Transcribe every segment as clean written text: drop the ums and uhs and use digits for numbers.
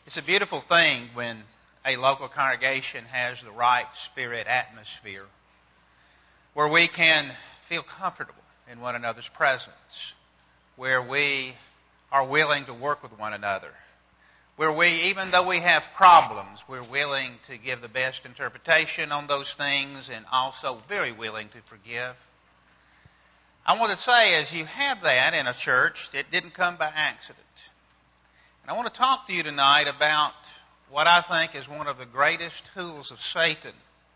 It's a beautiful thing when a local congregation has the right spirit atmosphere where we can feel comfortable in one another's presence, where we are willing to work with one another, where we, even though we have problems, we're willing to give the best interpretation on those things and also very willing to forgive. I want to say, as you have that in a church, it didn't come by accident. And I want to talk to you tonight about what I think is one of the greatest tools of Satan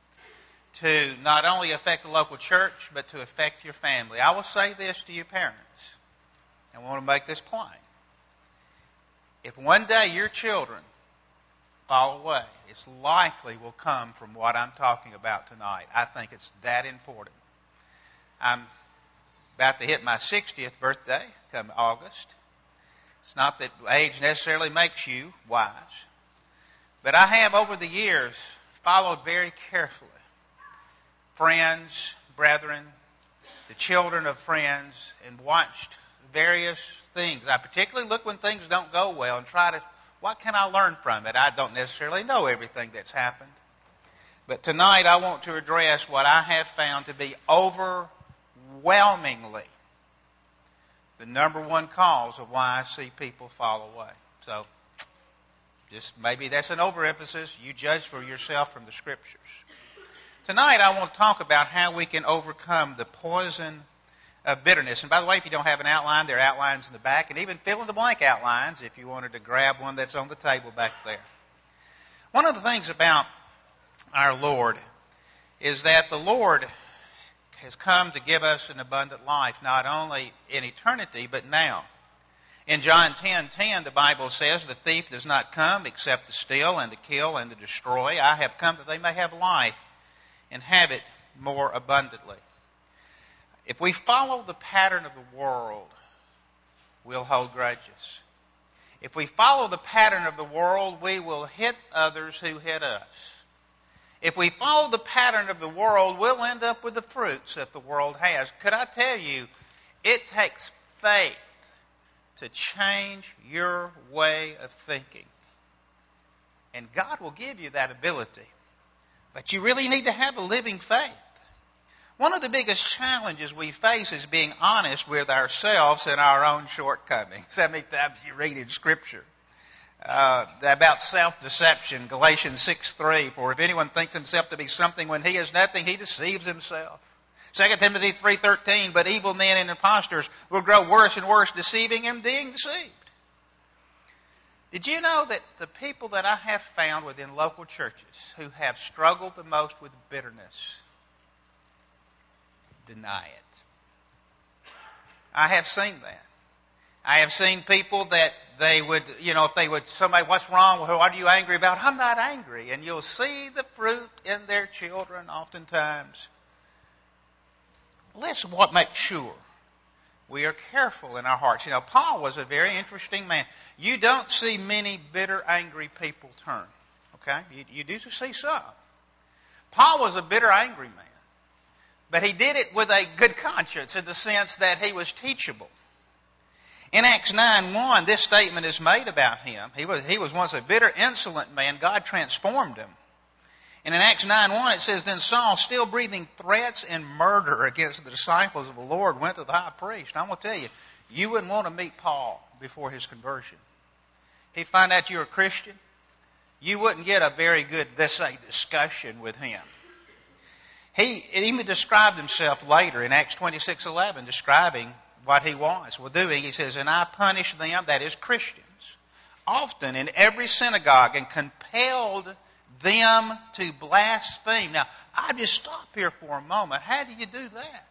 to not only affect the local church, but to affect your family. I will say this to you parents, and I want to make this plain. If one day your children fall away, it's likely will come from what I'm talking about tonight. I think it's that important. I'm about to hit my 60th birthday come August. It's not that age necessarily makes you wise, but I have over the years followed very carefully friends, brethren, the children of friends, and watched various things. I particularly look when things don't go well and try to, what can I learn from it? I don't necessarily know everything that's happened. But tonight I want to address what I have found to be overwhelmingly the number one cause of why I see people fall away. So, just maybe that's an overemphasis. You judge for yourself from the Scriptures. Tonight I want to talk about how we can overcome the poison of bitterness. And by the way, if you don't have an outline, there are outlines in the back, and even fill-in-the-blank outlines if you wanted to grab one that's on the table back there. One of the things about our Lord is that the Lord has come to give us an abundant life, not only in eternity, but now. In John 10:10, the Bible says, "The thief does not come except to steal and to kill and to destroy. I have come that they may have life and have it more abundantly." If we follow the pattern of the world, we'll hold grudges. If we follow the pattern of the world, we will hit others who hit us. If we follow the pattern of the world, we'll end up with the fruits that the world has. Could I tell you, it takes faith to change your way of thinking. And God will give you that ability. But you really need to have a living faith. One of the biggest challenges we face is being honest with ourselves and our own shortcomings. How many times you read in Scripture about self-deception? Galatians 6:3, "For if anyone thinks himself to be something when he is nothing, he deceives himself." 2 Timothy 3:13, "But evil men and impostors will grow worse and worse, deceiving and being deceived." Did you know that the people that I have found within local churches who have struggled the most with bitterness deny it? I have seen that. I have seen people that they would, if they would, somebody, "What's wrong? What are you angry about?" "I'm not angry." And you'll see the fruit in their children oftentimes. Listen, what makes sure we are careful in our hearts. Paul was a very interesting man. You don't see many bitter, angry people turn. Okay? You do see some. Paul was a bitter, angry man. But he did it with a good conscience in the sense that he was teachable. In Acts 9:1, this statement is made about him. He was once a bitter, insolent man. God transformed him. And in Acts 9:1 it says, "Then Saul, still breathing threats and murder against the disciples of the Lord, went to the high priest." And I'm going to tell you, you wouldn't want to meet Paul before his conversion. He'd find out you're a Christian. You wouldn't get a very good, let's say, discussion with him. He even described himself later in Acts 26:11, describing what he was doing. He says, "And I punished them," that is Christians, "often in every synagogue and compelled them to blaspheme." Now, I just stop here for a moment. How do you do that?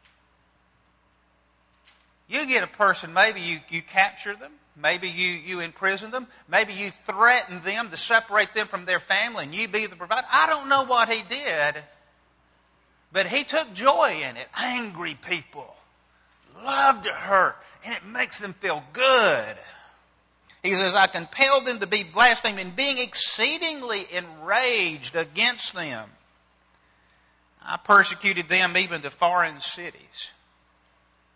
You get a person, maybe you capture them, maybe you imprison them, maybe you threaten them to separate them from their family and you be the provider. I don't know what he did, but he took joy in it. Angry people love to hurt, and it makes them feel good. He says, "I compelled them to be blasphemed, and being exceedingly enraged against them, I persecuted them even to foreign cities."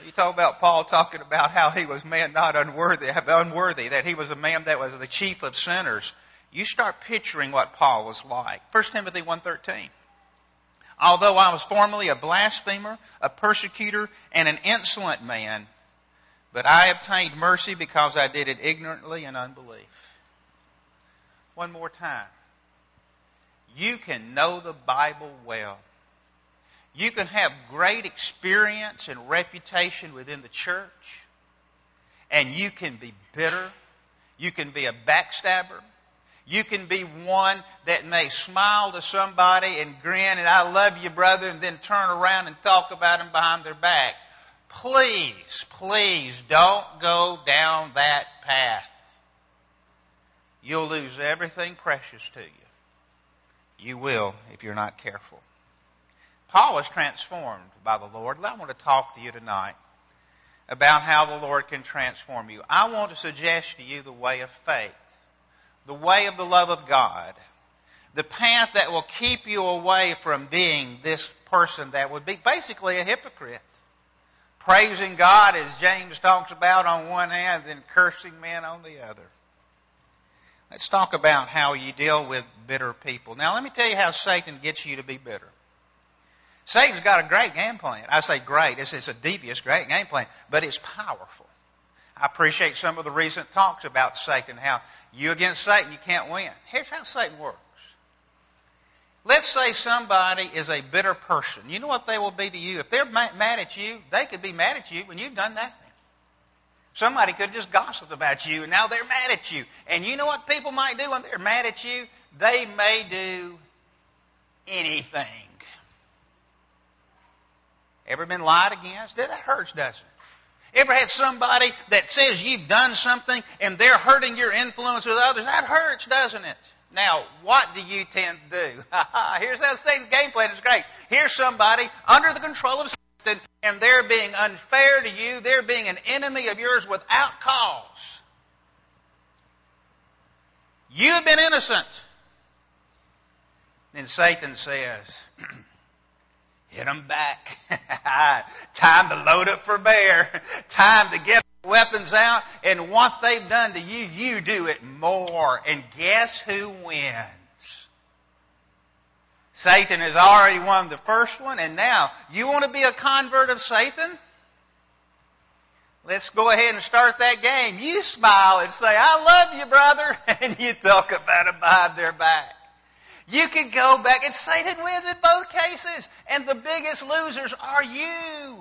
You talk about Paul talking about how he was man not unworthy, that he was a man that was the chief of sinners. You start picturing what Paul was like. 1 Timothy 1:13. Although I was formerly a blasphemer, a persecutor, and an insolent man, but I obtained mercy because I did it ignorantly in unbelief. One more time. You can know the Bible well. You can have great experience and reputation within the church. And you can be bitter. You can be a backstabber. You can be one that may smile to somebody and grin and I love you, brother, and then turn around and talk about them behind their back. Please, please don't go down that path. You'll lose everything precious to you. You will if you're not careful. Paul was transformed by the Lord. I want to talk to you tonight about how the Lord can transform you. I want to suggest to you the way of faith, the way of the love of God, the path that will keep you away from being this person that would be basically a hypocrite. Praising God, as James talks about, on one hand, then cursing men on the other. Let's talk about how you deal with bitter people. Now, let me tell you how Satan gets you to be bitter. Satan's got a great game plan. I say great. It's a devious, great game plan, but it's powerful. I appreciate some of the recent talks about Satan, how you against Satan, you can't win. Here's how Satan works. Let's say somebody is a bitter person. You know what they will be to you? If they're mad at you, they could be mad at you when you've done nothing. Somebody could just gossip about you, and now they're mad at you. And you know what people might do when they're mad at you? They may do anything. Ever been lied against? That hurts, doesn't it? Ever had somebody that says you've done something and they're hurting your influence with others? That hurts, doesn't it? Now, what do you tend to do? Here's how Satan's game plan is great. Here's somebody under the control of Satan, and they're being unfair to you. They're being an enemy of yours without cause. You've been innocent. Then Satan says, hit them back. Time to load up for bear. Time to get weapons out. And what they've done to you, you do it more. And guess who wins? Satan has already won the first one. And now, you want to be a convert of Satan? Let's go ahead and start that game. You smile and say, I love you, brother. And you talk about them behind their back. You could go back and Satan wins in both cases. And the biggest losers are you.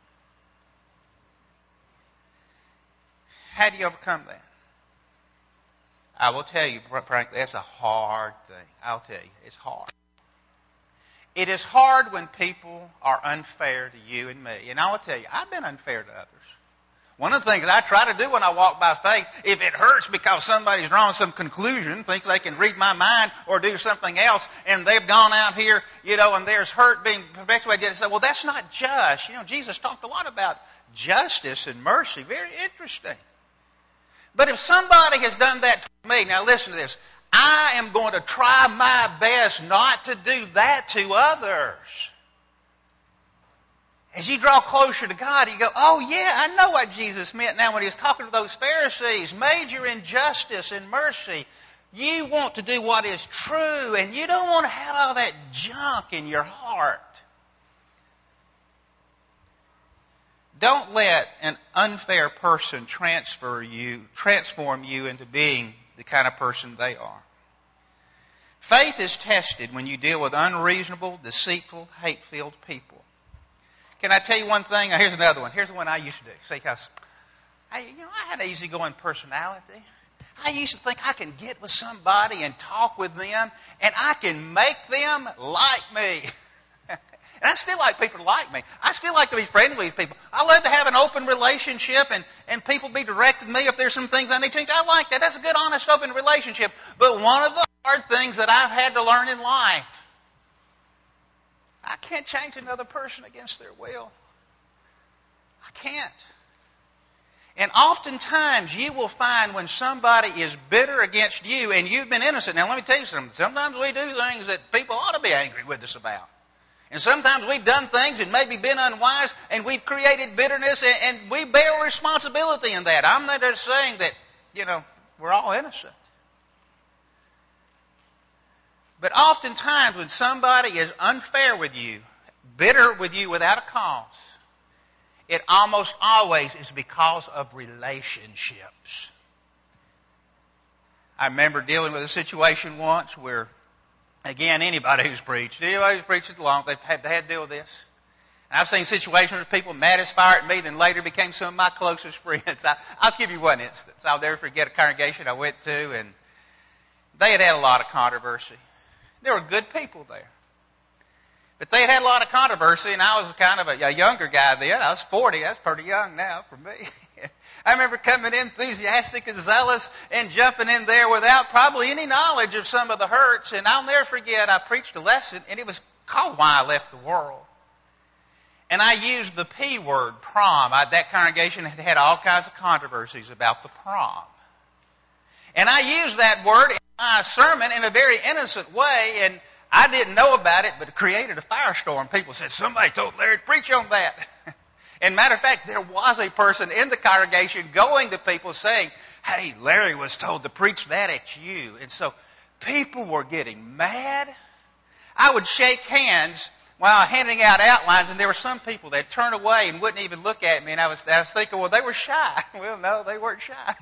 How do you overcome that? I will tell you, frankly, that's a hard thing. I'll tell you, it's hard. It is hard when people are unfair to you and me. And I will tell you, I've been unfair to others. One of the things I try to do when I walk by faith, if it hurts because somebody's drawn some conclusion, thinks they can read my mind or do something else, and they've gone out here, and there's hurt being perpetuated, I say, well, that's not just. Jesus talked a lot about justice and mercy. Very interesting. But if somebody has done that to me, now listen to this, I am going to try my best not to do that to others. As you draw closer to God, you go, oh yeah, I know what Jesus meant now when he was talking to those Pharisees. Major in justice and mercy. You want to do what is true, and you don't want to have all that junk in your heart. Don't let an unfair person transform you into being the kind of person they are. Faith is tested when you deal with unreasonable, deceitful, hate-filled people. Can I tell you one thing? Now, here's another one. Here's the one I used to do. See, because I had an easygoing personality. I used to think I can get with somebody and talk with them, and I can make them like me. And I still like people to like me. I still like to be friendly with people. I love to have an open relationship and people be directed me if there's some things I need to change. I like that. That's a good, honest, open relationship. But one of the hard things that I've had to learn in life, I can't change another person against their will. I can't. And oftentimes you will find when somebody is bitter against you and you've been innocent. Now let me tell you something. Sometimes we do things that people ought to be angry with us about. And sometimes we've done things and maybe been unwise and we've created bitterness and we bear responsibility in that. I'm not just saying that, we're all innocent. But oftentimes when somebody is unfair with you, bitter with you without a cause, it almost always is because of relationships. I remember dealing with a situation once where, again, anybody who's preached it long, they've had to deal with this. And I've seen situations where people mad as fire at me, then later became some of my closest friends. I'll give you one instance. I'll never forget a congregation I went to, and they had a lot of controversy. There were good people there. But they had a lot of controversy, and I was kind of a younger guy then. I was 40. That's pretty young now for me. I remember coming in enthusiastic and zealous and jumping in there without probably any knowledge of some of the hurts. And I'll never forget, I preached a lesson, and it was called Why I Left the World. And I used the P word, prom. That congregation had had all kinds of controversies about the prom. And I used that word in my sermon in a very innocent way, and I didn't know about it, but it created a firestorm. People said, somebody told Larry to preach on that. And matter of fact, there was a person in the congregation going to people saying, hey, Larry was told to preach that at you. And so people were getting mad. I would shake hands while handing out outlines, and there were some people that turned away and wouldn't even look at me. And I was thinking, well, they were shy. Well, no, they weren't shy.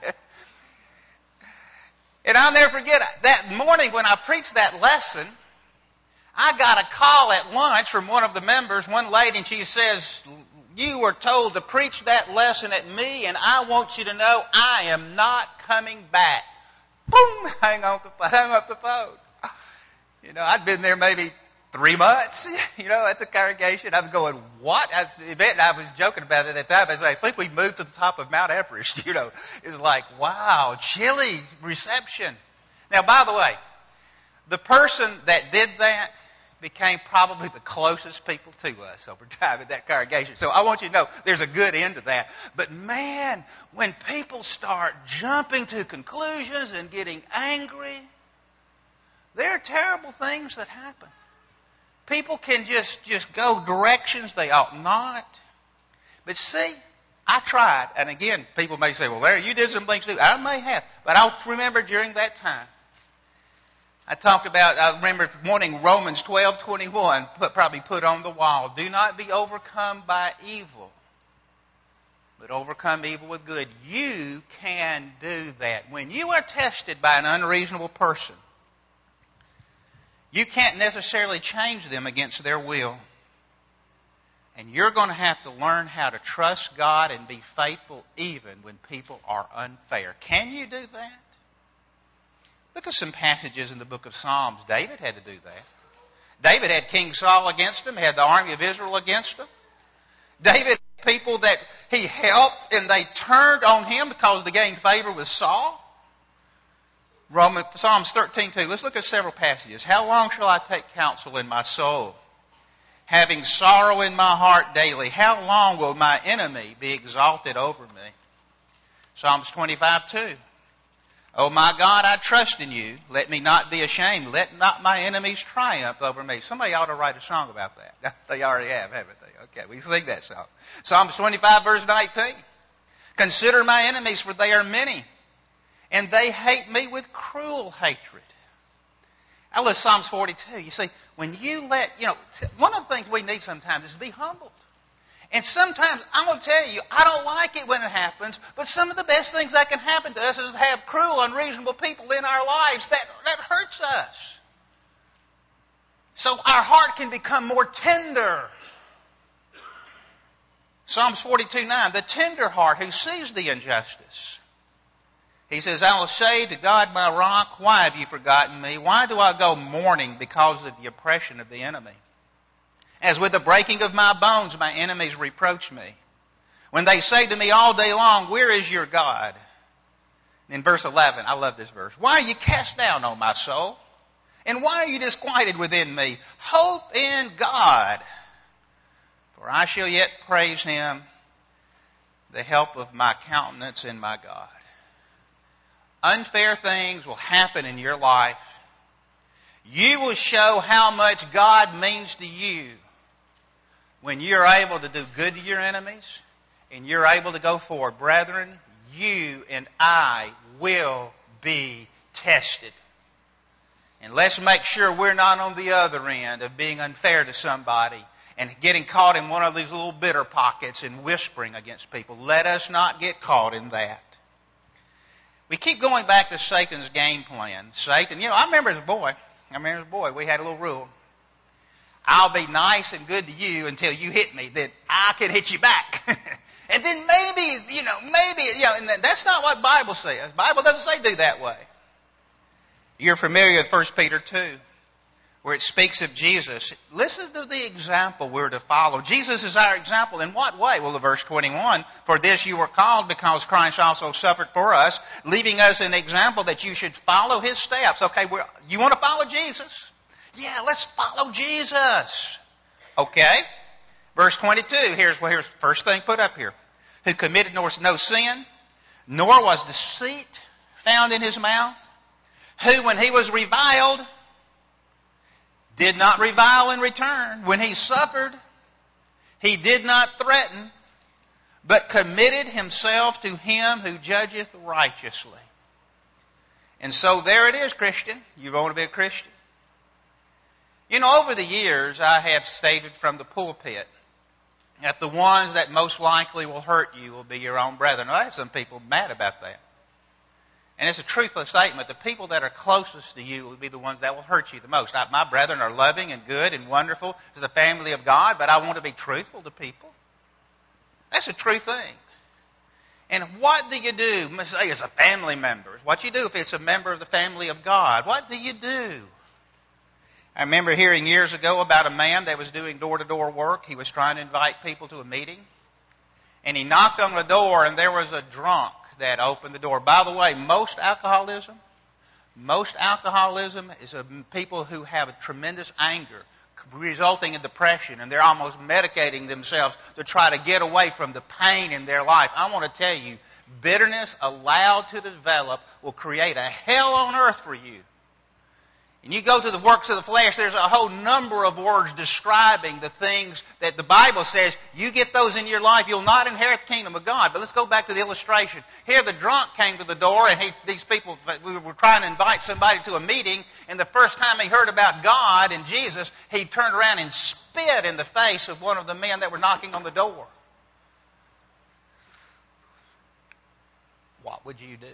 And I'll never forget, that morning when I preached that lesson, I got a call at lunch from one of the members, one lady, and she says, you were told to preach that lesson at me, and I want you to know I am not coming back. Boom! Hung up the phone. I'd been there maybe 3 months, at the congregation. I'm going, what? I was joking about it at that time. I think we moved to the top of Mount Everest, It's like, wow, chilly reception. Now, by the way, the person that did that became probably the closest people to us over time at that congregation. So I want you to know there's a good end to that. But man, when people start jumping to conclusions and getting angry, there are terrible things that happen. People can just go directions they ought not. But see, I tried. And again, people may say, well, Larry, you did some things too. I may have. But I'll remember during that time, I remember wanting Romans 12:21, probably put on the wall. Do not be overcome by evil, but overcome evil with good. You can do that. When you are tested by an unreasonable person, you can't necessarily change them against their will. And you're going to have to learn how to trust God and be faithful even when people are unfair. Can you do that? Look at some passages in the book of Psalms. David had to do that. David had King Saul against him, had the army of Israel against him. David had people that he helped and they turned on him because they gained favor with Saul. Psalms 13:2. Let's look at several passages. How long shall I take counsel in my soul, having sorrow in my heart daily? How long will my enemy be exalted over me? Psalms 25:2. O my God, I trust in you. Let me not be ashamed. Let not my enemies triumph over me. Somebody ought to write a song about that. They already have, haven't they? Okay, we sing that song. Psalms 25, verse 19. Consider my enemies, for they are many, and they hate me with cruel hatred. I love Psalms 42. You see, when you one of the things we need sometimes is to be humbled. And sometimes, I'm going to tell you, I don't like it when it happens, but some of the best things that can happen to us is to have cruel, unreasonable people in our lives. That hurts us. So our heart can become more tender. Psalms 42:9, the tender heart who sees the injustice. He says, I will say to God my rock, why have you forgotten me? Why do I go mourning because of the oppression of the enemy? As with the breaking of my bones, my enemies reproach me. When they say to me all day long, where is your God? In verse 11, I love this verse. Why are you cast down, O my soul? And why are you disquieted within me? Hope in God, for I shall yet praise him, the help of my countenance and my God. Unfair things will happen in your life. You will show how much God means to you when you're able to do good to your enemies and you're able to go forward, brethren, you and I will be tested. And let's make sure we're not on the other end of being unfair to somebody and getting caught in one of these little bitter pockets and whispering against people. Let us not get caught in that. We keep going back to Satan's game plan. Satan, I remember as a boy, we had a little rule. I'll be nice and good to you until you hit me, then I can hit you back. And then maybe, and that's not what the Bible says. The Bible doesn't say do that way. You're familiar with 1 Peter 2, where it speaks of Jesus. Listen to the example we're to follow. Jesus is our example. In what way? Well, in verse 21, for this you were called because Christ also suffered for us, leaving us an example that you should follow his steps. Okay, you want to follow Jesus? Yeah, let's follow Jesus. Okay. Verse 22, here's the first thing put up here. Who committed no sin, nor was deceit found in his mouth. Who, when he was reviled, did not revile in return. When he suffered, he did not threaten, but committed himself to him who judgeth righteously. And so there it is, Christian. You want to be a Christian? Over the years, I have stated from the pulpit that the ones that most likely will hurt you will be your own brethren. I have some people mad about that. And it's a truthful statement. The people that are closest to you will be the ones that will hurt you the most. My brethren are loving and good and wonderful as the family of God, but I want to be truthful to people. That's a true thing. And what do you do? Let's say as a family member. What you do if it's a member of the family of God? What do you do? I remember hearing years ago about a man that was doing door-to-door work. He was trying to invite people to a meeting. And he knocked on the door and there was a drunk that opened the door. By the way, most alcoholism is of people who have a tremendous anger resulting in depression, and they're almost medicating themselves to try to get away from the pain in their life. I want to tell you, bitterness allowed to develop will create a hell on earth for you. And you go to the works of the flesh, there's a whole number of words describing the things that the Bible says, you get those in your life, you'll not inherit the kingdom of God. But let's go back to the illustration. Here the drunk came to the door, and we were trying to invite somebody to a meeting, and the first time he heard about God and Jesus, he turned around and spit in the face of one of the men that were knocking on the door. What would you do?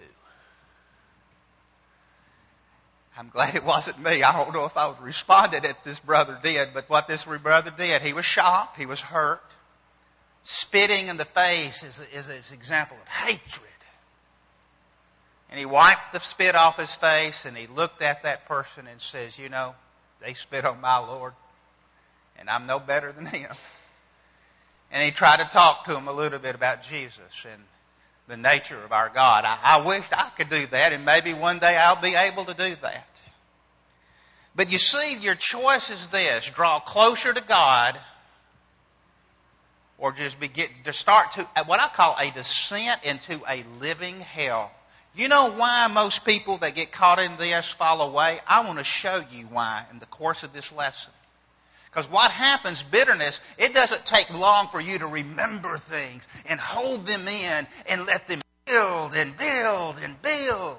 I'm glad it wasn't me. I don't know if I would have responded as this brother did, but what this brother did, he was shocked, he was hurt. Spitting in the face is an example of hatred. And he wiped the spit off his face and he looked at that person and says, they spit on my Lord and I'm no better than him. And he tried to talk to him a little bit about Jesus and the nature of our God. I wish I could do that, and maybe one day I'll be able to do that. But you see, your choice is this: draw closer to God, or just start to what I call a descent into a living hell. You know why most people that get caught in this fall away? I want to show you why in the course of this lesson. Because what happens, bitterness, it doesn't take long for you to remember things and hold them in and let them build and build and build.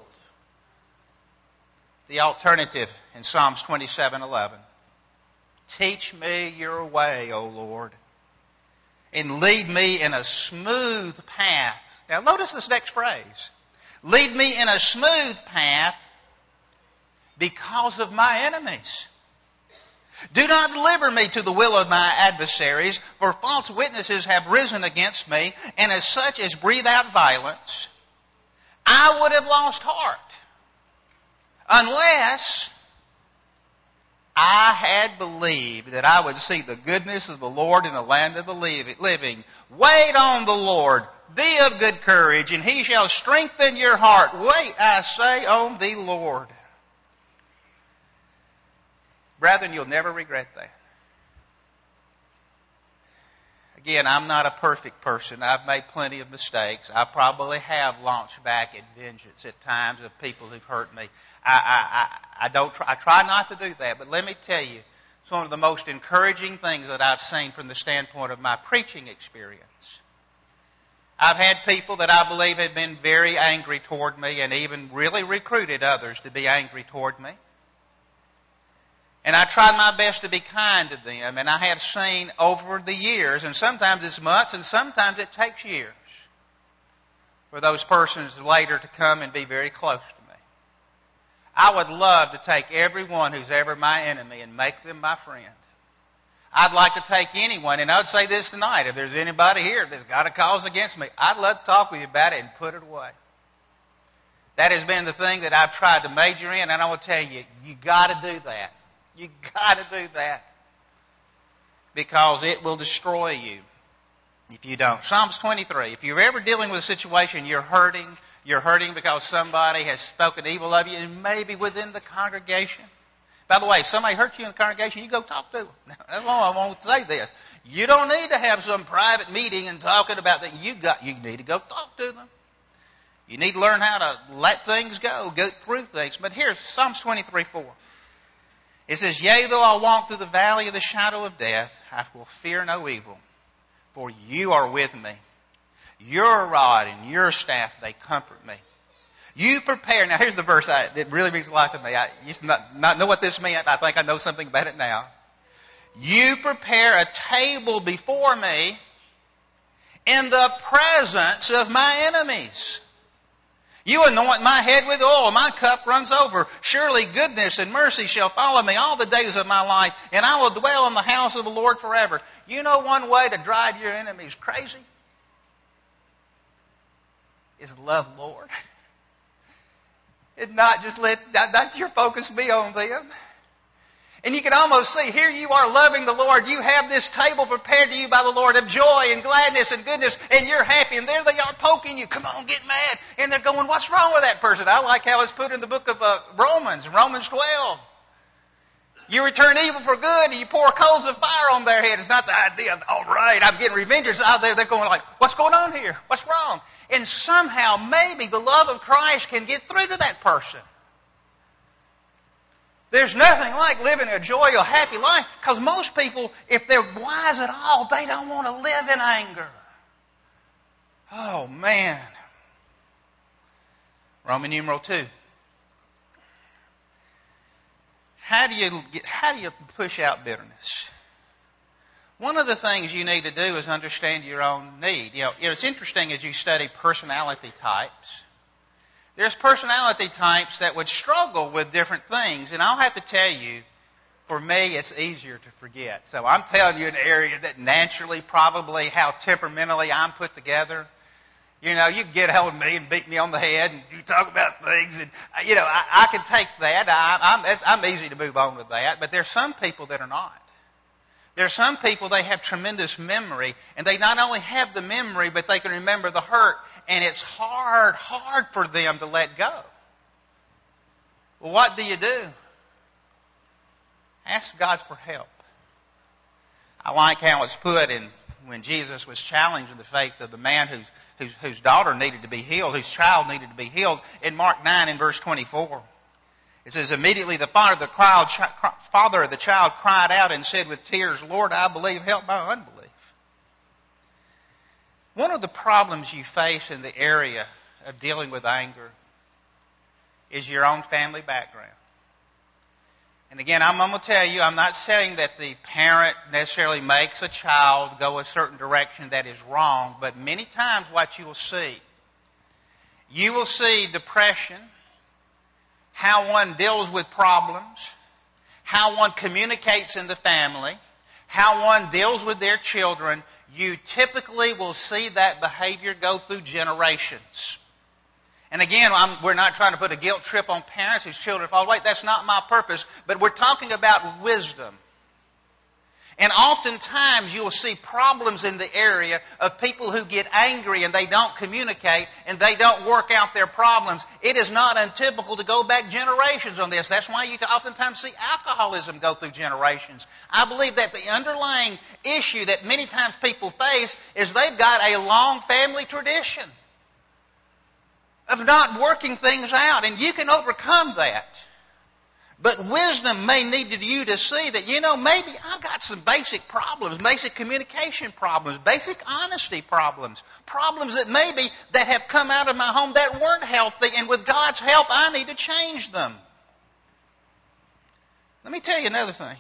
The alternative in Psalms 27:11. Teach me your way, O Lord, and lead me in a smooth path. Now notice this next phrase. Lead me in a smooth path because of my enemies. Do not deliver me to the will of my adversaries, for false witnesses have risen against me, and as such as breathe out violence. I would have lost heart unless I had believed that I would see the goodness of the Lord in the land of the living. Wait on the Lord. Be of good courage, and he shall strengthen your heart. Wait, I say, on the Lord. Brethren, you'll never regret that. Again, I'm not a perfect person. I've made plenty of mistakes. I probably have launched back at vengeance at times of people who've hurt me. I try not to do that. But let me tell you, It's one of the most encouraging things that I've seen from the standpoint of my preaching experience. I've had people that I believe have been very angry toward me and even really recruited others to be angry toward me. And I tried my best to be kind to them, and I have seen over the years, and sometimes it's months and sometimes it takes years, for those persons later to come and be very close to me. I would love to take everyone who's ever my enemy and make them my friend. I'd like to take anyone, and I would say this tonight, if there's anybody here that's got a cause against me, I'd love to talk with you about it and put it away. That has been the thing that I've tried to major in, and I will tell you, you got to do that. You got to do that. Because it will destroy you if you don't. Psalms 23. If you're ever dealing with a situation you're hurting because somebody has spoken evil of you, and maybe within the congregation. By the way, if somebody hurts you in the congregation, you go talk to them. That's why I want to say this. You don't need to have some private meeting and talking about that. You need to go talk to them. You need to learn how to let things go through things. But here's Psalms 23:4. It says, "Yea, though I walk through the valley of the shadow of death, I will fear no evil, for you are with me. Your rod and your staff, they comfort me. You prepare." Now here's the verse that really means a lot to me. I used to not know what this meant. I think I know something about it now. "You prepare a table before me in the presence of my enemies. You anoint my head with oil, my cup runs over. Surely goodness and mercy shall follow me all the days of my life, and I will dwell in the house of the Lord forever." You know one way to drive your enemies crazy? Is love the Lord. It's not just not your focus be on them. And you can almost see, here you are loving the Lord. You have this table prepared to you by the Lord of joy and gladness and goodness, and you're happy. And there they are poking you. Come on, get mad. And they're going, what's wrong with that person? I like how it's put in the book of Romans 12. You return evil for good, and you pour coals of fire on their head. It's not the idea of, all right, I'm getting revenge. It's out there. They're going like, what's going on here? What's wrong? And somehow, maybe the love of Christ can get through to that person. There's nothing like living a joyful, happy life, because most people, if they're wise at all, they don't want to live in anger. Oh, man. Roman numeral 2. How do you push out bitterness? One of the things you need to do is understand your own need. You know, it's interesting as you study personality types. There's personality types that would struggle with different things. And I'll have to tell you, for me, it's easier to forget. So I'm telling you an area that naturally, probably how temperamentally I'm put together. You know, you get hold of me and beat me on the head and you talk about things. And, you know, I can take that. I'm easy to move on with that. But there's some people that are not. There's some people, they have tremendous memory, and they not only have the memory, but they can remember the hurt, and it's hard for them to let go. Well, what do? Ask God for help. I like how it's put in when Jesus was challenging the faith of the man whose daughter needed to be healed, whose child needed to be healed, in Mark 9 and verse 24. It says, immediately the father of the child cried out and said with tears, "Lord, I believe, help my unbelief." One of the problems you face in the area of dealing with anger is your own family background. And again, I'm going to tell you, I'm not saying that the parent necessarily makes a child go a certain direction that is wrong, but many times what you will see depression, how one deals with problems, how one communicates in the family, how one deals with their children. You typically will see that behavior go through generations. And again, we're not trying to put a guilt trip on parents whose children fall away. That's not my purpose. But we're talking about wisdom. And oftentimes you will see problems in the area of people who get angry and they don't communicate and they don't work out their problems. It is not untypical to go back generations on this. That's why you oftentimes see alcoholism go through generations. I believe that the underlying issue that many times people face is they've got a long family tradition of not working things out. And you can overcome that. But wisdom may need you to see that, maybe I've got some basic problems, basic communication problems, basic honesty problems, problems that have come out of my home that weren't healthy, and with God's help, I need to change them. Let me tell you another thing.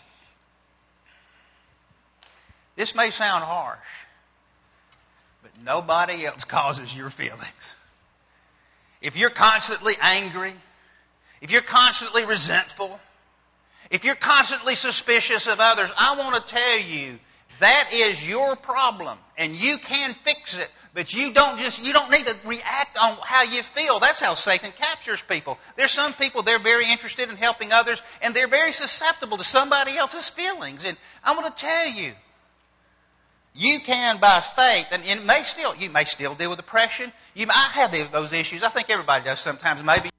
This may sound harsh, but nobody else causes your feelings. If you're constantly angry, if you're constantly resentful, if you're constantly suspicious of others, I want to tell you that is your problem, and you can fix it. But you don't need to react on how you feel. That's how Satan captures people. There's some people, they're very interested in helping others, and they're very susceptible to somebody else's feelings. And I want to tell you, you can by faith, and you may still deal with depression. I have those issues. I think everybody does sometimes, maybe.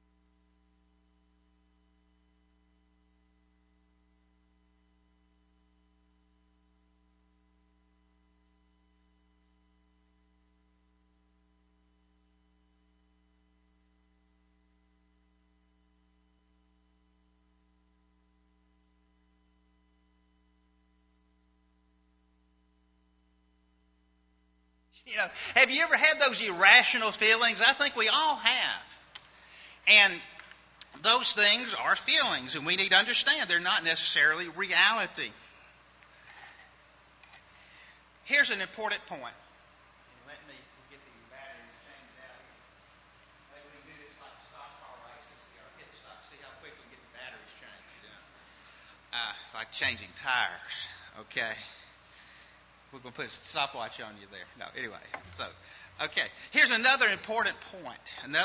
Have you ever had those irrational feelings? I think we all have. And those things are feelings, and we need to understand they're not necessarily reality. Here's an important point. Let me get the batteries changed out. Maybe we can do this like a stock car race. See our pit stop. See how quick we can get the batteries changed. It's like changing tires. Okay. We're going to put a stopwatch on you there. No, anyway. So, okay. Here's another important point.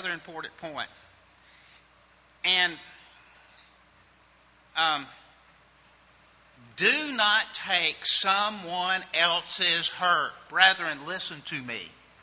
And do not take someone else's hurt. Brethren, listen to me.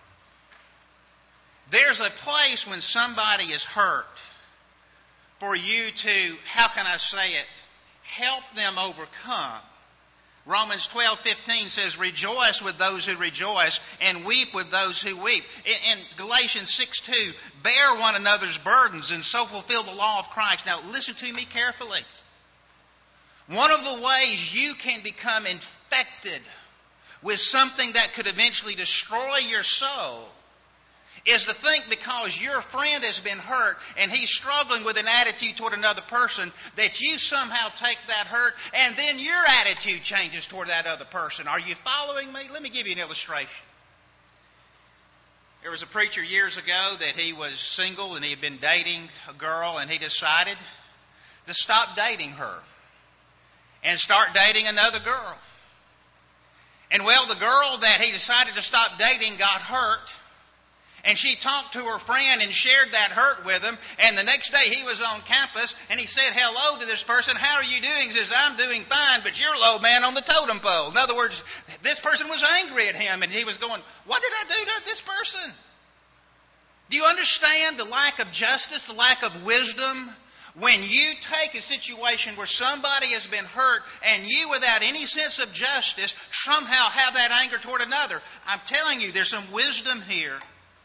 There's a place when somebody is hurt for you to, how can I say it, help them overcome. Romans 12:15 says, rejoice with those who rejoice and weep with those who weep. In Galatians 6:2, bear one another's burdens and so fulfill the law of Christ. Now listen to me carefully. One of the ways you can become infected with something that could eventually destroy your soul is to think because your friend has been hurt and he's struggling with an attitude toward another person that you somehow take that hurt and then your attitude changes toward that other person. Are you following me? Let me give you an illustration. There was a preacher years ago that he was single and he had been dating a girl, and he decided to stop dating her and start dating another girl. And well, the girl that he decided to stop dating got hurt. And she talked to her friend and shared that hurt with him. And the next day he was on campus and he said hello to this person. How are you doing? He says, I'm doing fine, but you're low man on the totem pole. In other words, this person was angry at him and he was going, what did I do to this person? Do you understand the lack of justice, the lack of wisdom? When you take a situation where somebody has been hurt and you, without any sense of justice, somehow have that anger toward another. I'm telling you, there's some wisdom here.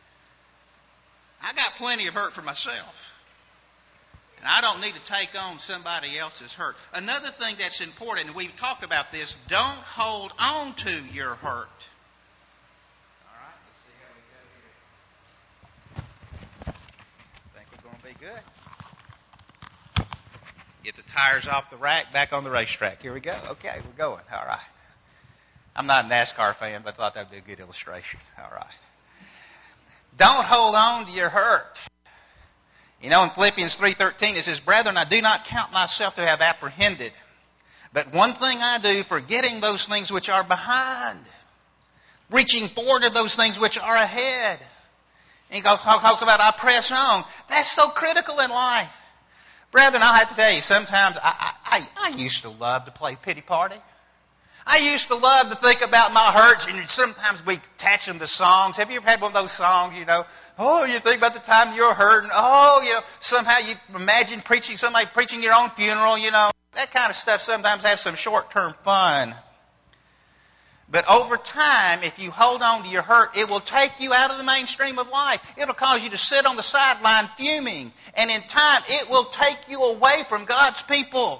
I got plenty of hurt for myself. And I don't need to take on somebody else's hurt. Another thing that's important, and we've talked about this, don't hold on to your hurt. All right, let's see how we go here. I think we're going to be good. Get the tires off the rack, back on the racetrack. Here we go. Okay, we're going. All right. I'm not a NASCAR fan, but I thought that would be a good illustration. All right. Don't hold on to your hurt. You know, in Philippians 3:13 it says, brethren, I do not count myself to have apprehended, but one thing I do, forgetting those things which are behind, reaching forward to those things which are ahead. And he talks about I press on. That's so critical in life. Brethren, I have to tell you, sometimes I used to love to play pity party. I used to love to think about my hurts, and sometimes we attach them to songs. Have you ever had one of those songs, you know? Oh, you think about the time you were hurting. Oh, you know, somehow you imagine somebody preaching your own funeral, you know. That kind of stuff sometimes has some short-term fun. But over time, if you hold on to your hurt, it will take you out of the mainstream of life. It'll cause you to sit on the sideline fuming. And in time, it will take you away from God's people.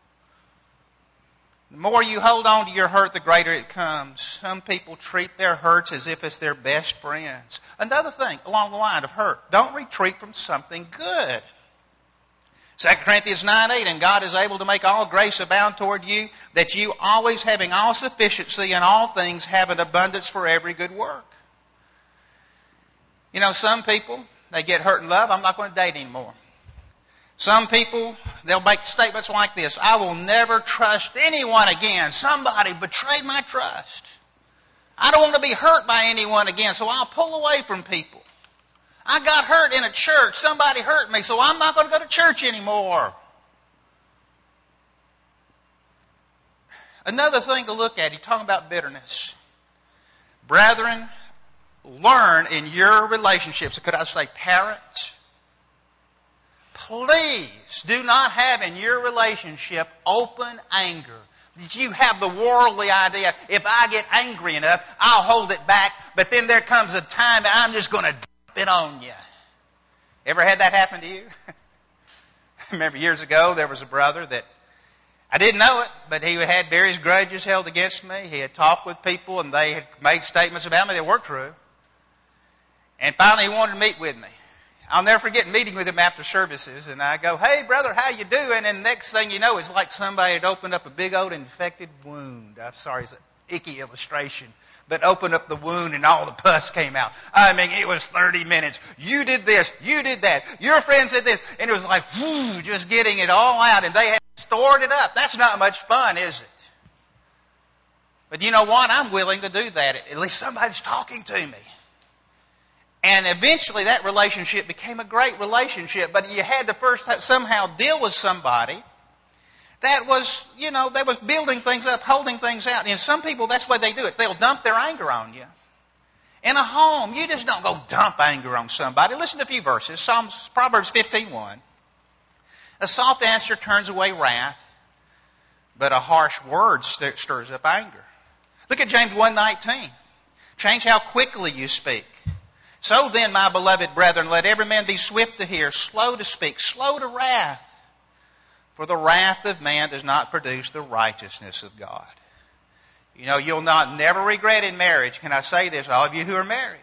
The more you hold on to your hurt, the greater it comes. Some people treat their hurts as if it's their best friends. Another thing along the line of hurt, don't retreat from something good. 2 Corinthians 9:8, and God is able to make all grace abound toward you, that you always having all sufficiency in all things have an abundance for every good work. You know, some people, they get hurt in love, I'm not going to date anymore. Some people, they'll make statements like this, I will never trust anyone again. Somebody betrayed my trust. I don't want to be hurt by anyone again, so I'll pull away from people. I got hurt in a church. Somebody hurt me, so I'm not going to go to church anymore. Another thing to look at, you're talking about bitterness. Brethren, learn in your relationships, could I say parents? Please do not have in your relationship open anger. That you have the worldly idea, if I get angry enough, I'll hold it back, but then there comes a time that I'm just going to it on you. Ever had that happen to you? I remember years ago there was a brother that I didn't know it, but he had various grudges held against me. He had talked with people and they had made statements about me that weren't true. And finally he wanted to meet with me. I'll never forget meeting with him after services, and I go, hey brother, how you doing? And the next thing you know, it's like somebody had opened up a big old infected wound. I'm sorry, it's an icky illustration. But opened up the wound and all the pus came out. I mean, it was 30 minutes. You did this. You did that. Your friend said this. And it was like, whoo, just getting it all out. And they had stored it up. That's not much fun, is it? But you know what? I'm willing to do that. At least somebody's talking to me. And eventually that relationship became a great relationship. But you had to first somehow deal with somebody that was, that was building things up, holding things out. And some people, that's why they do it. They'll dump their anger on you. In a home, you just don't go dump anger on somebody. Listen to a few verses. Proverbs 15:1. A soft answer turns away wrath, but a harsh word stirs up anger. Look at James 1:19. Change how quickly you speak. So then, my beloved brethren, let every man be swift to hear, slow to speak, slow to wrath. For the wrath of man does not produce the righteousness of God. You'll never regret in marriage. Can I say this, all of you who are married?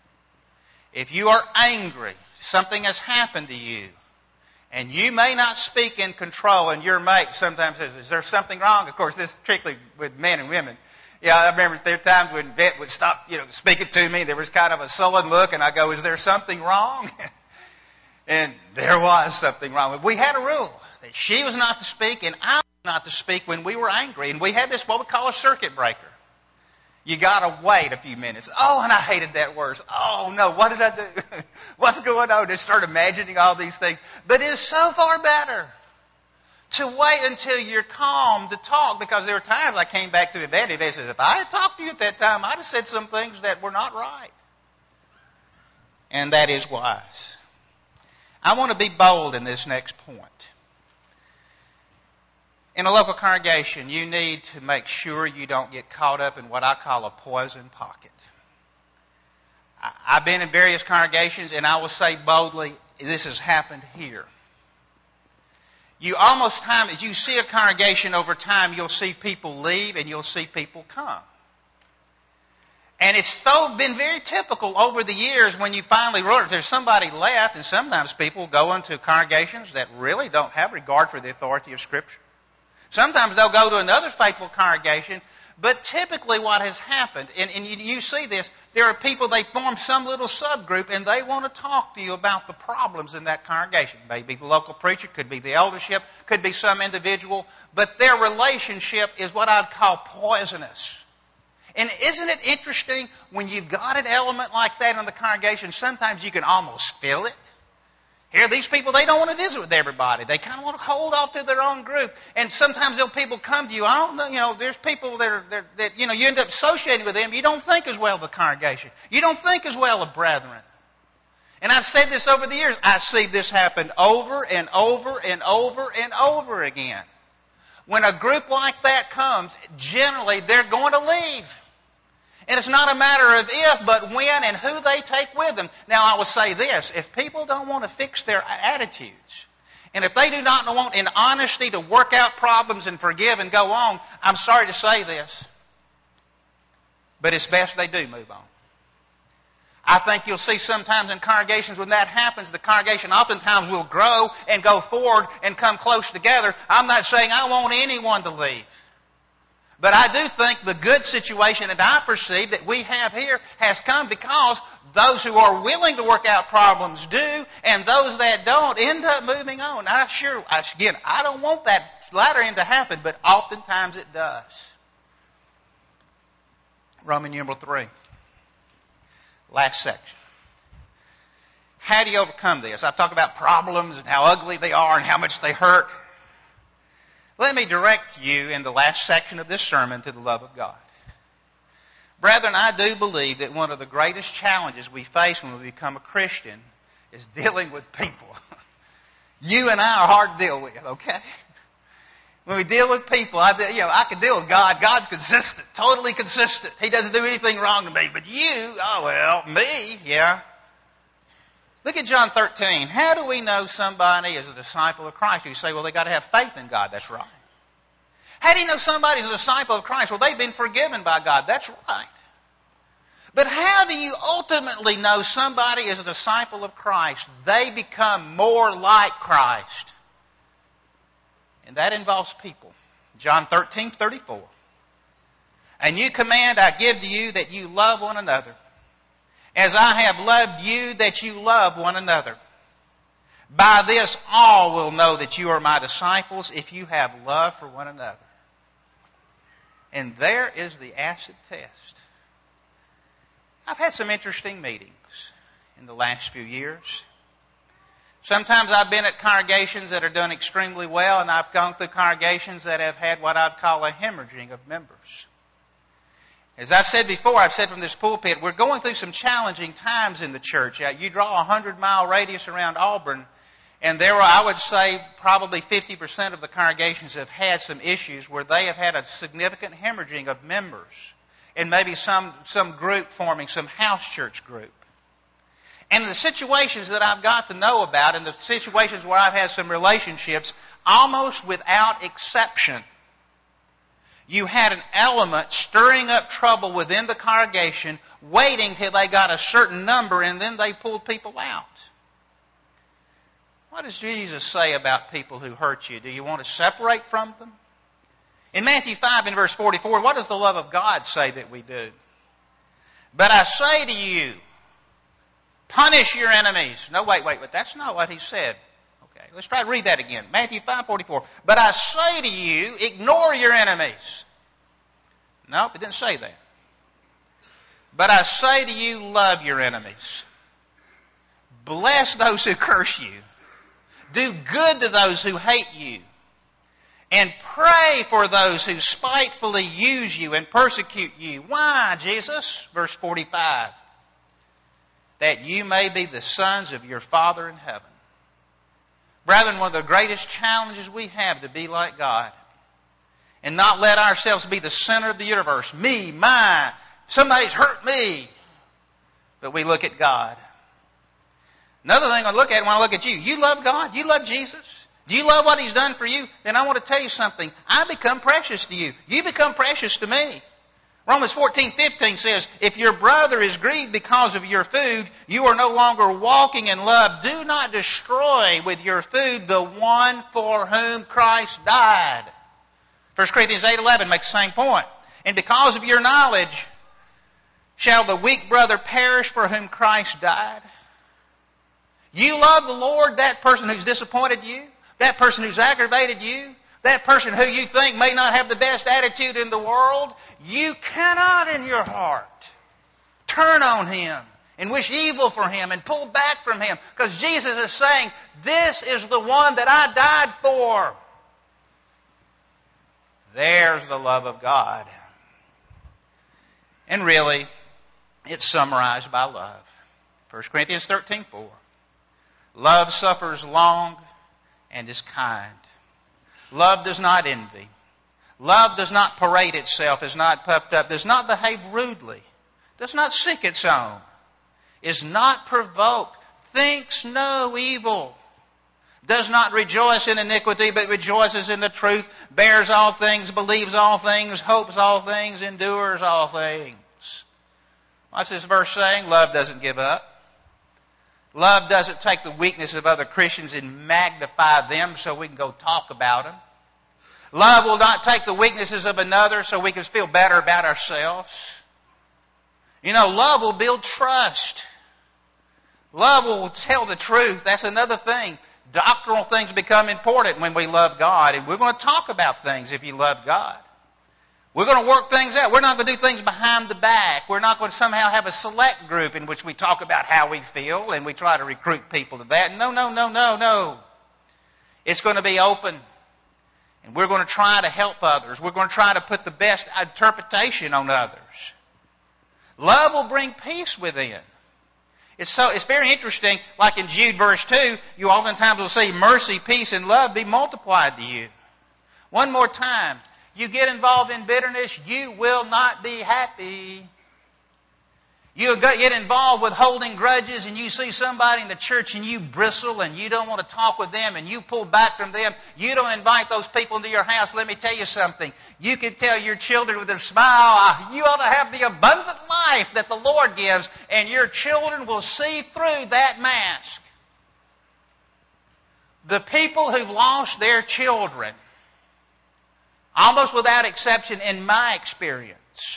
If you are angry, something has happened to you, and you may not speak in control, and your mate sometimes says, is there something wrong? Of course, this particularly with men and women. Yeah, I remember there were times when Vet would stop, speaking to me. There was kind of a sullen look, and I go, is there something wrong? And there was something wrong. We had a rule that she was not to speak and I was not to speak when we were angry. And we had this, what we call a circuit breaker. You got to wait a few minutes. Oh, and I hated that word. Oh, no, what did I do? What's going on? Just start imagining all these things. But it is so far better to wait until you're calm to talk, because there were times I came back to Yvette and they said, if I had talked to you at that time, I'd have said some things that were not right. And that is wise. I want to be bold in this next point. In a local congregation, you need to make sure you don't get caught up in what I call a poison pocket. I've been in various congregations, and I will say boldly, this has happened here. As you see a congregation over time, you'll see people leave and you'll see people come. And it's been very typical over the years when you finally realize there's somebody left, and sometimes people go into congregations that really don't have regard for the authority of Scripture. Sometimes they'll go to another faithful congregation, but typically what has happened, and you see this, there are people, they form some little subgroup and they want to talk to you about the problems in that congregation. Maybe the local preacher, could be the eldership, could be some individual, but their relationship is what I'd call poisonous. And isn't it interesting, when you've got an element like that in the congregation, sometimes you can almost feel it. Here, these people, they don't want to visit with everybody. They kind of want to hold off to their own group. And sometimes people come to you. I don't know, there's people that you end up associating with them. You don't think as well of the congregation. You don't think as well of brethren. And I've said this over the years. I see this happen over and over and over and over again. When a group like that comes, generally they're going to leave. And it's not a matter of if, but when and who they take with them. Now, I will say this. If people don't want to fix their attitudes, and if they do not want in honesty to work out problems and forgive and go on, I'm sorry to say this, but it's best they do move on. I think you'll see sometimes in congregations when that happens, the congregation oftentimes will grow and go forward and come close together. I'm not saying I want anyone to leave. But I do think the good situation that I perceive that we have here has come because those who are willing to work out problems do, and those that don't end up moving on. I don't want that latter end to happen, but oftentimes it does. Roman numeral 3. Last section. How do you overcome this? I've talked about problems and how ugly they are and how much they hurt. Let me direct you in the last section of this sermon to the love of God. Brethren, I do believe that one of the greatest challenges we face when we become a Christian is dealing with people. You and I are hard to deal with, okay? When we deal with people, I can deal with God. God's consistent, totally consistent. He doesn't do anything wrong to me. But you, me, yeah. Look at John 13. How do we know somebody is a disciple of Christ? You say, well, they got to have faith in God. That's right. How do you know somebody's a disciple of Christ? Well, they've been forgiven by God. That's right. But how do you ultimately know somebody is a disciple of Christ? They become more like Christ. And that involves people. John 13:34. A new command I give to you, that you love one another, as I have loved you, that you love one another. By this all will know that you are my disciples, if you have love for one another. And there is the acid test. I've had some interesting meetings in the last few years. Sometimes I've been at congregations that are done extremely well, and I've gone through congregations that have had what I'd call a hemorrhaging of members. As I've said before, I've said from this pulpit, we're going through some challenging times in the church. You draw a 100-mile radius around Auburn, and there are, I would say, probably 50% of the congregations have had some issues where they have had a significant hemorrhaging of members, and maybe some group forming, some house church group. And in the situations that I've got to know about, and the situations where I've had some relationships, almost without exception, you had an element stirring up trouble within the congregation, waiting till they got a certain number, and then they pulled people out. What does Jesus say about people who hurt you? Do you want to separate from them? In Matthew 5 and verse 44, what does the love of God say that we do? But I say to you, punish your enemies. No, wait, but that's not what he said. Okay, let's try to read that again. Matthew 5:44. But I say to you, ignore your enemies. Nope, it didn't say that. But I say to you, love your enemies. Bless those who curse you. Do good to those who hate you. And pray for those who spitefully use you and persecute you. Why, Jesus? Verse 45. That you may be the sons of your Father in heaven. Brethren, one of the greatest challenges we have to be like God and not let ourselves be the center of the universe. Me, mine, somebody's hurt me. But we look at God. Another thing I look at when I look at you, you love God? You love Jesus? Do you love what He's done for you? Then I want to tell you something. I become precious to you. You become precious to me. Romans 14:15 says, if your brother is grieved because of your food, you are no longer walking in love. Do not destroy with your food the one for whom Christ died. 1 Corinthians 8:11 makes the same point. And because of your knowledge, shall the weak brother perish for whom Christ died? You love the Lord, that person who's disappointed you, that person who's aggravated you, that person who you think may not have the best attitude in the world, you cannot in your heart turn on him and wish evil for him and pull back from him. Because Jesus is saying, this is the one that I died for. There's the love of God. And really, it's summarized by love. 1 Corinthians 13:4. Love suffers long and is kind. Love does not envy. Love does not parade itself, is not puffed up, does not behave rudely, does not seek its own, is not provoked, thinks no evil, does not rejoice in iniquity, but rejoices in the truth, bears all things, believes all things, hopes all things, endures all things. What's this verse saying? Love doesn't give up. Love doesn't take the weakness of other Christians and magnify them so we can go talk about them. Love will not take the weaknesses of another so we can feel better about ourselves. You know, love will build trust. Love will tell the truth. That's another thing. Doctrinal things become important when we love God. And we're going to talk about things if you love God. We're going to work things out. We're not going to do things behind the back. We're not going to somehow have a select group in which we talk about how we feel and we try to recruit people to that. No. It's going to be open. And we're going to try to help others. We're going to try to put the best interpretation on others. Love will bring peace within. It's very interesting, like in Jude verse 2, you oftentimes will see mercy, peace, and love be multiplied to you. One more time. You get involved in bitterness, you will not be happy. You get involved with holding grudges and you see somebody in the church and you bristle and you don't want to talk with them and you pull back from them. You don't invite those people into your house. Let me tell you something. You can tell your children with a smile, you ought to have the abundant life that the Lord gives, and your children will see through that mask. The people who've lost their children, almost without exception in my experience,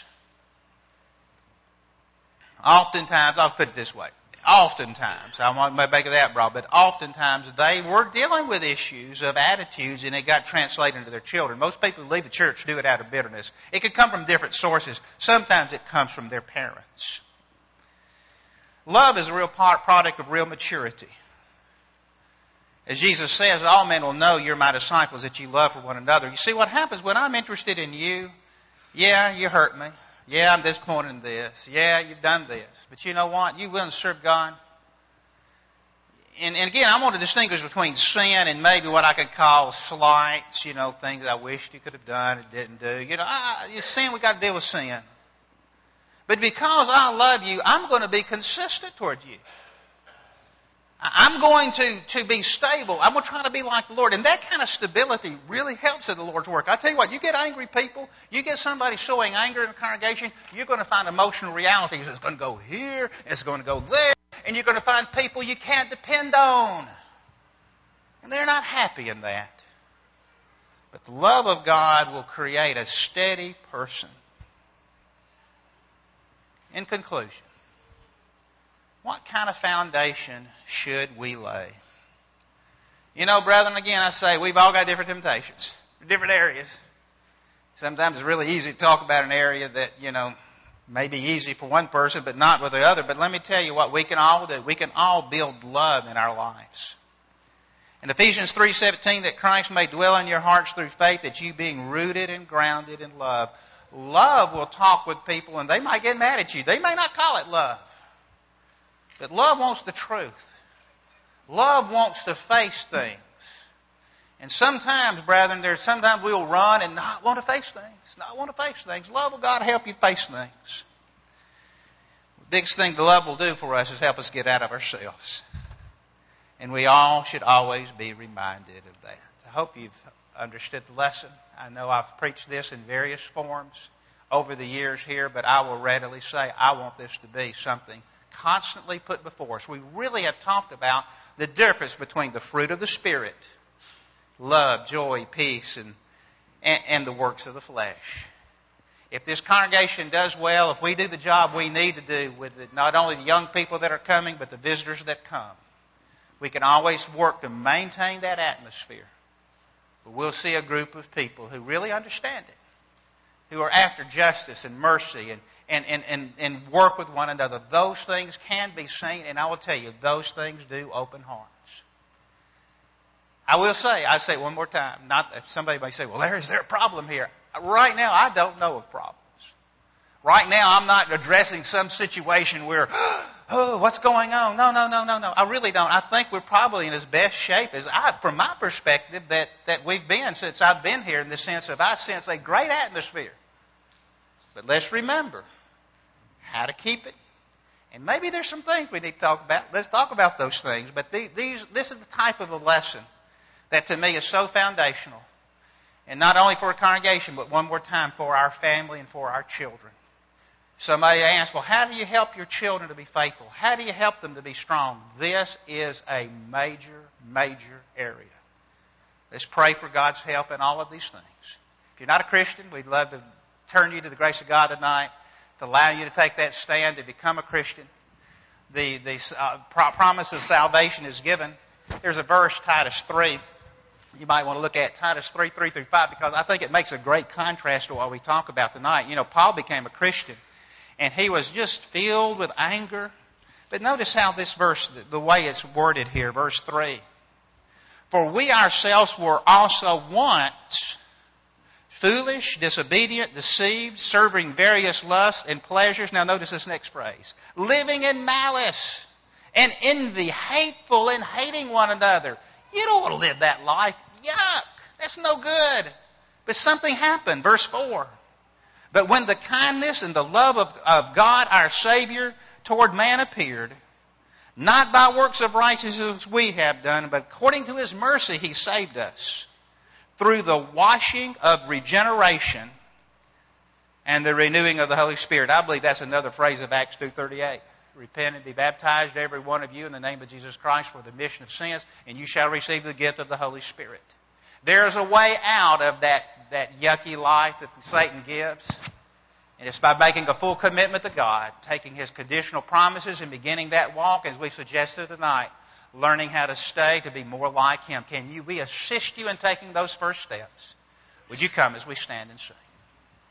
oftentimes, I'll put it this way, oftentimes, I won't make it that broad, but oftentimes they were dealing with issues of attitudes and it got translated into their children. Most people who leave the church do it out of bitterness. It could come from different sources. Sometimes it comes from their parents. Love is a real product of real maturity. As Jesus says, all men will know you're my disciples, that you love for one another. You see what happens when I'm interested in you? Yeah, you hurt me. Yeah, I'm disappointed in this. Yeah, you've done this. But you know what? You willing to serve God? And again, I want to distinguish between sin and maybe what I could call slights, things I wished you could have done or didn't do. Sin, we've got to deal with sin. But because I love you, I'm going to be consistent toward you. I'm going to be stable. I'm going to try to be like the Lord. And that kind of stability really helps in the Lord's work. I tell you what, you get angry people, you get somebody showing anger in the congregation, you're going to find emotional realities. It's going to go here, it's going to go there, and you're going to find people you can't depend on. And they're not happy in that. But the love of God will create a steady person. In conclusion, what kind of foundation should we lay? Brethren, again I say, we've all got different temptations, different areas. Sometimes it's really easy to talk about an area that, may be easy for one person but not with the other. But let me tell you what we can all do. We can all build love in our lives. In Ephesians 3:17, that Christ may dwell in your hearts through faith, that you being rooted and grounded in love. Love will talk with people and they might get mad at you. They may not call it love. But love wants the truth. Love wants to face things. And sometimes, brethren, sometimes we'll run and not want to face things. Love will God help you face things. The biggest thing the love will do for us is help us get out of ourselves. And we all should always be reminded of that. I hope you've understood the lesson. I know I've preached this in various forms over the years here, but I will readily say I want this to be something constantly put before us. We really have talked about the difference between the fruit of the Spirit, love, joy, peace, and the works of the flesh. If this congregation does well, if we do the job we need to do with not only the young people that are coming, but the visitors that come, we can always work to maintain that atmosphere. But we'll see a group of people who really understand it, who are after justice and mercy and work with one another. Those things can be seen, and I will tell you, those things do open hearts. I say it one more time. Not that somebody may say, well, is there a problem here? Right now, I don't know of problems. Right now, I'm not addressing some situation where, what's going on? No. I really don't. I think we're probably in as best shape from my perspective, that we've been since I've been here, in the sense of I sense a great atmosphere. But let's remember, how to keep it. And maybe there's some things we need to talk about. Let's talk about those things. But this is the type of a lesson that to me is so foundational. And not only for a congregation, but one more time for our family and for our children. Somebody asks, well, how do you help your children to be faithful? How do you help them to be strong? This is a major, major area. Let's pray for God's help in all of these things. If you're not a Christian, we'd love to turn you to the grace of God tonight, to allow you to take that stand, to become a Christian. The promise of salvation is given. There's a verse, Titus 3. You might want to look at Titus 3, 3 through 5, because I think it makes a great contrast to what we talk about tonight. You know, Paul became a Christian, and he was just filled with anger. But notice how this verse, the way it's worded here, verse 3. For we ourselves were also once foolish, disobedient, deceived, serving various lusts and pleasures. Now notice this next phrase. Living in malice and envy, hateful and hating one another. You don't want to live that life. Yuck! That's no good. But something happened. Verse 4. But when the kindness and the love of God our Savior toward man appeared, not by works of righteousness we have done, but according to His mercy He saved us, through the washing of regeneration and the renewing of the Holy Spirit. I believe that's another phrase of Acts 2:38. Repent and be baptized, every one of you, in the name of Jesus Christ for the remission of sins, and you shall receive the gift of the Holy Spirit. There is a way out of that yucky life that Satan gives. And it's by making a full commitment to God, taking His conditional promises and beginning that walk, as we suggested tonight, learning how to stay to be more like Him. Can we assist you in taking those first steps? Would you come as we stand and sing?